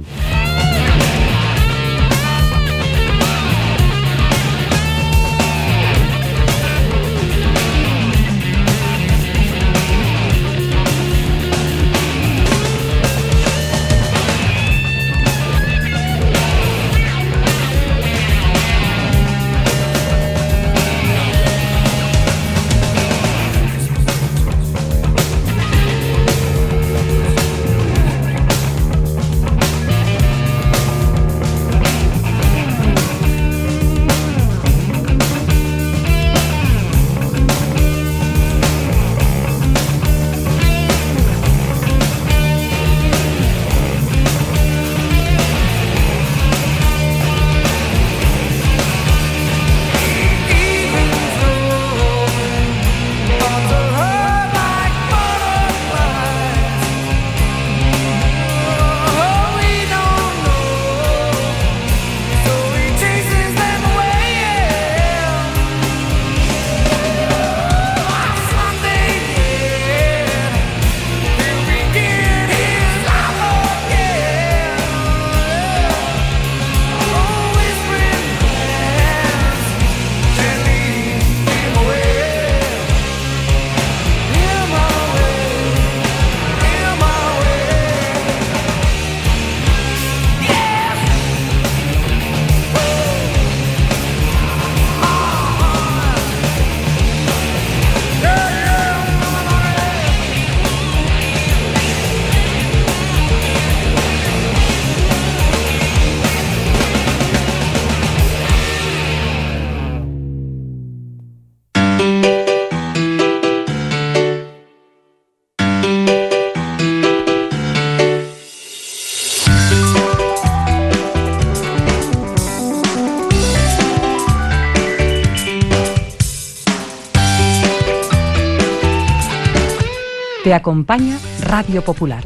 Te acompaña Radio Popular.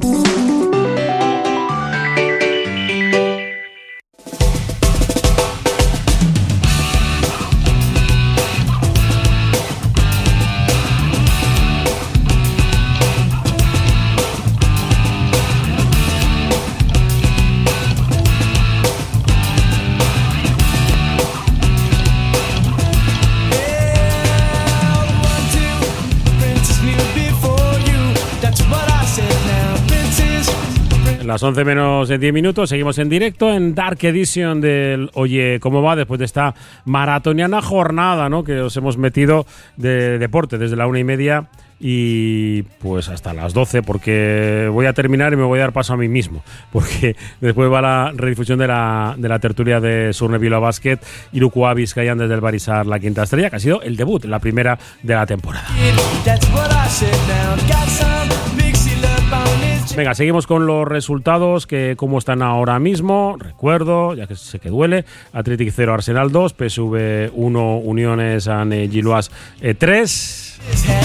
Las 11 menos 10 minutos, seguimos en directo en Dark Edition del Oye Cómo Va, después de esta maratoniana jornada, ¿no?, que os hemos metido de deporte desde la 1:30 y pues hasta las 12, porque voy a terminar y me voy a dar paso a mí mismo, porque después va la redifusión de la tertulia de Surne Bilbao Basket, Irukoa Bizkaian desde el Barisar La Quinta Estrella, que ha sido el debut, la primera de la temporada. Venga, seguimos con los resultados, que cómo están ahora mismo. Recuerdo, ya que sé que duele, Athletic 0, Arsenal 2, PSV 1, Uniones San Gilloise 3.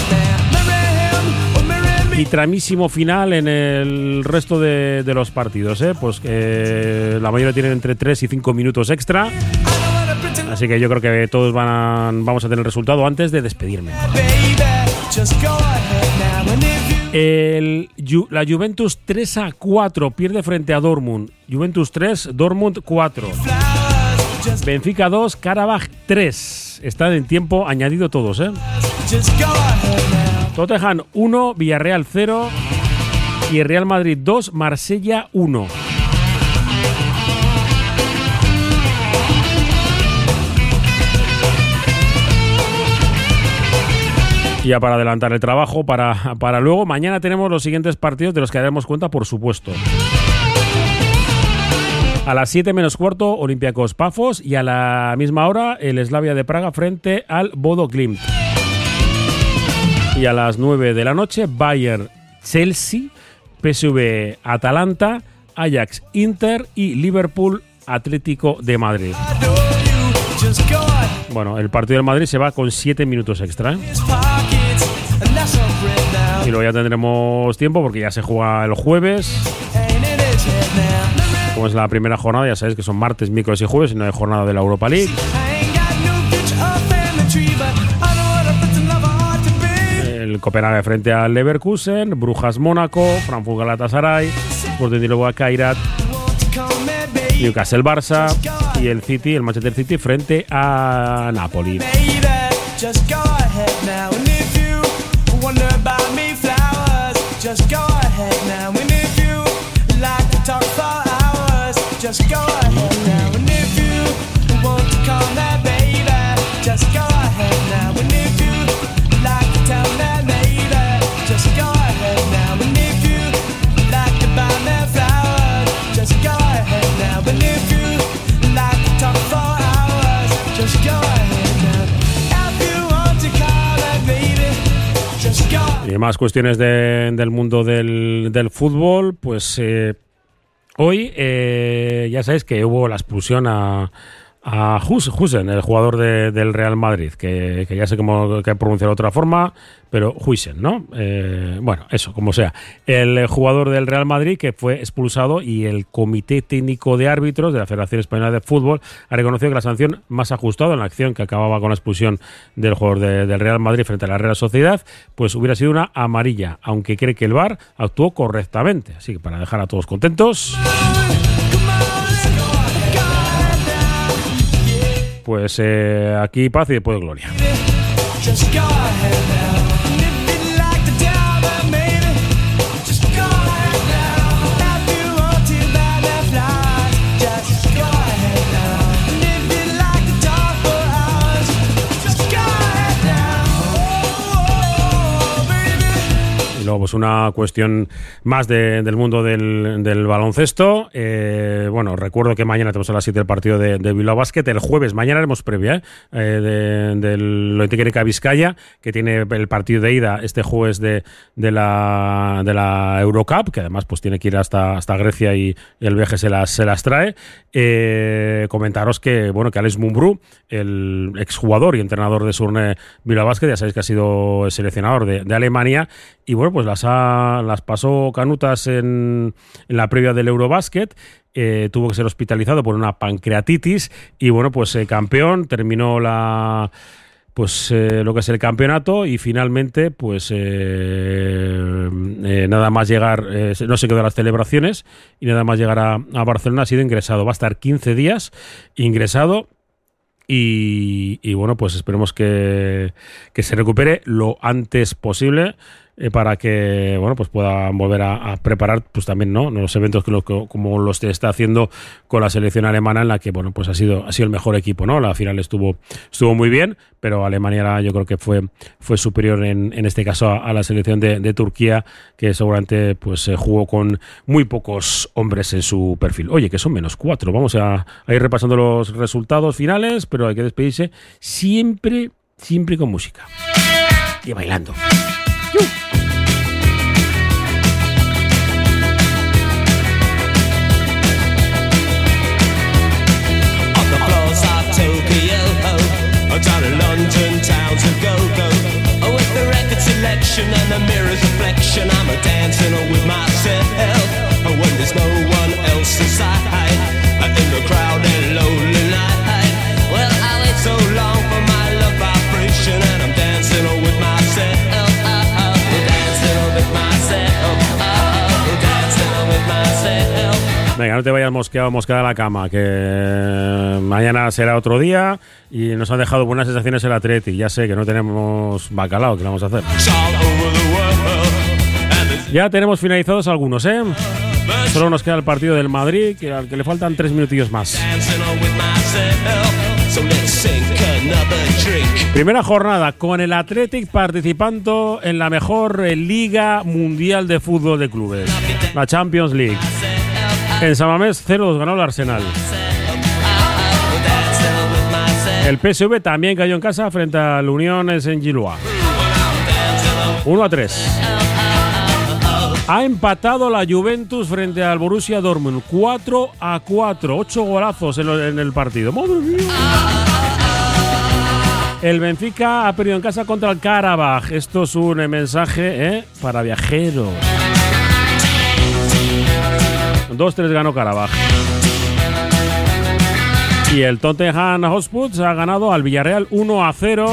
Y tramísimo final en el resto de los partidos, pues la mayoría tienen entre 3 y 5 minutos extra. Así que yo creo que todos vamos a tener el resultado antes de despedirme. La Juventus 3-4 pierde frente a Dortmund. Juventus 3, Dortmund 4. Benfica 2, Karabakh 3. Están en tiempo añadido todos, Tottenham 1, Villarreal 0 y Real Madrid 2, Marsella 1. Y ya para adelantar el trabajo, para luego, mañana tenemos los siguientes partidos de los que daremos cuenta, por supuesto. A las 7 menos cuarto, Olympiacos Pafos, y a la misma hora, el Slavia de Praga frente al Bodo Glimt. Y a las 9 de la noche, Bayern Chelsea, PSV Atalanta, Ajax Inter y Liverpool Atlético de Madrid. Bueno, el partido del Madrid se va con 7 minutos extra, Y luego ya tendremos tiempo porque ya se juega el jueves. Como es la primera jornada, ya sabéis que son martes, miércoles y jueves, y no hay jornada de la Europa League. El Copenhague frente al Leverkusen, Brujas Mónaco, Frankfurt Galatasaray, Sporting de Lisboa Kairat, Newcastle Barça y el City, el Manchester City frente a Napoli. Y más cuestiones del mundo del fútbol, pues hoy ya sabéis que hubo la expulsión a Huijsen, el jugador del Real Madrid, que ya sé cómo que pronunciar de otra forma, pero Huijsen, ¿no? Bueno, eso, como sea. El jugador del Real Madrid que fue expulsado, y el Comité Técnico de Árbitros de la Federación Española de Fútbol ha reconocido que la sanción más ajustada en la acción que acababa con la expulsión del jugador del Real Madrid frente a la Real Sociedad, pues hubiera sido una amarilla, aunque cree que el VAR actuó correctamente. Así que para dejar a todos contentos, pues aquí paz y después gloria. Luego, pues una cuestión más del mundo del baloncesto. Bueno, recuerdo que mañana tenemos a las 7 el partido de Bilbao Basket. El jueves, mañana haremos previa del Loitegui Vizcaya, que tiene el partido de ida este jueves de la Eurocup, que además pues tiene que ir hasta Grecia y el viaje se las trae. Comentaros que Alex Mumbrú, el exjugador y entrenador de Surne Bilbao Basket, ya sabéis que ha sido seleccionador de Alemania, y bueno, pues las pasó canutas en la previa del Eurobasket. Tuvo que ser hospitalizado por una pancreatitis y bueno, pues campeón, terminó lo que es el campeonato, y finalmente pues nada más llegar, no se quedó a las celebraciones, y nada más llegar a Barcelona ha sido ingresado. Va a estar 15 días ingresado. Y bueno, pues esperemos que se recupere lo antes posible, para que bueno, pues puedan volver a preparar pues también, ¿no?, los eventos como los que está haciendo con la selección alemana, en la que bueno, pues ha sido el mejor equipo, ¿no? La final estuvo muy bien, pero Alemania yo creo que fue superior en este caso a la selección de Turquía, que seguramente pues jugó con muy pocos hombres en su perfil. Oye, que son -4. Vamos a ir repasando los resultados finales, pero hay que despedirse siempre con música y bailando. to go, go. With the record selection and the mirror's reflection, I'm a dancing with myself. When there's no one else inside, in the crowded lonely night. Well, I wait so long for my love vibration, and I'm dancing with myself. Dancing with myself. Dancing with myself. Venga, no te vayas mosqueada a la cama, que mañana será otro día y nos han dejado buenas sensaciones el Atleti. Ya sé que no tenemos bacalao, ¿qué le vamos a hacer? Ya tenemos finalizados algunos, ¿eh? Solo nos queda el partido del Madrid, al que le faltan 3 minutillos más. Primera jornada con el Athletic participando en la mejor liga mundial de fútbol de clubes, la Champions League. En San Mamés 0-2 ganó el Arsenal. El PSV también cayó en casa frente al Unión Saint-Gilloise. 1-3. Ha empatado la Juventus frente al Borussia Dortmund 4-4, 8 golazos en el partido. ¡Madre mía! El Benfica ha perdido en casa contra el Karabaj. Esto es un mensaje para viajeros. 2-3 ganó Karabaj. Y el Tottenham Hotspur ha ganado al Villarreal 1-0.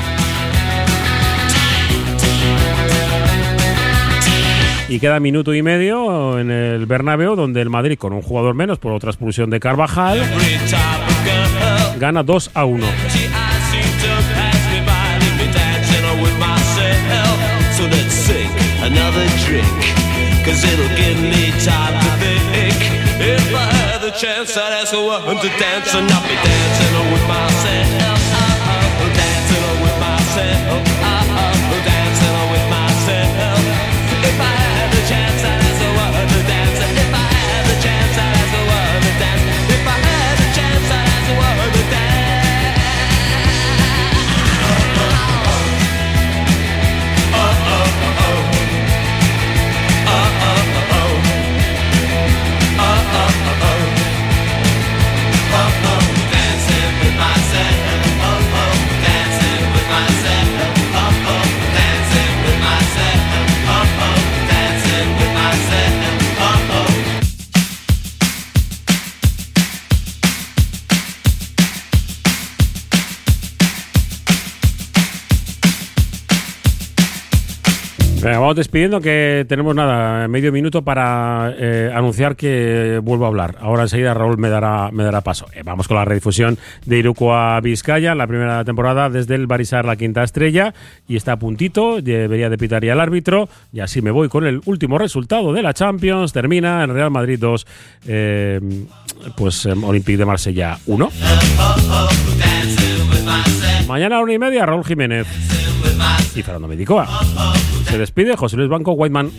Y queda minuto y medio en el Bernabéu, donde el Madrid, con un jugador menos por otra expulsión de Carvajal, gana 2-1. Vamos despidiendo, que tenemos medio minuto para anunciar que vuelvo a hablar. Ahora enseguida Raúl me dará paso. Vamos con la redifusión de Irukoa Vizcaya, la primera temporada desde el Barisar, la quinta estrella, y está a puntito, debería de pitar ya el árbitro, y así me voy con el último resultado de la Champions. Termina en Real Madrid 2, Olympique de Marsella 1. Mañana a la 1:30, Raúl Jiménez y Fernando Medicoa. Se despide José Luis Blanco Whiteman.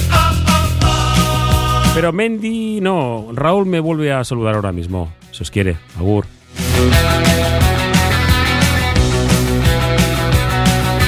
Pero Mendy no, Raúl me vuelve a saludar ahora mismo. Si os quiere, agur.